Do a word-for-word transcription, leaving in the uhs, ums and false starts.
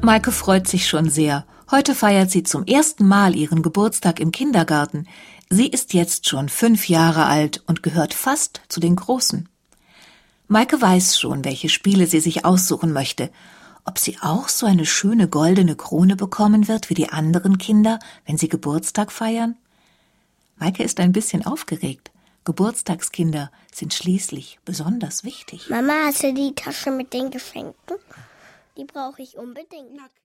Maike freut sich schon sehr. Heute feiert sie zum ersten Mal ihren Geburtstag im Kindergarten. Sie ist jetzt schon fünf Jahre alt und gehört fast zu den Großen. Maike weiß schon, welche Spiele sie sich aussuchen möchte. Ob sie auch so eine schöne goldene Krone bekommen wird wie die anderen Kinder, wenn sie Geburtstag feiern? Maike ist ein bisschen aufgeregt. Geburtstagskinder sind schließlich besonders wichtig. Mama, hast du die Tasche mit den Geschenken? Die brauche ich unbedingt.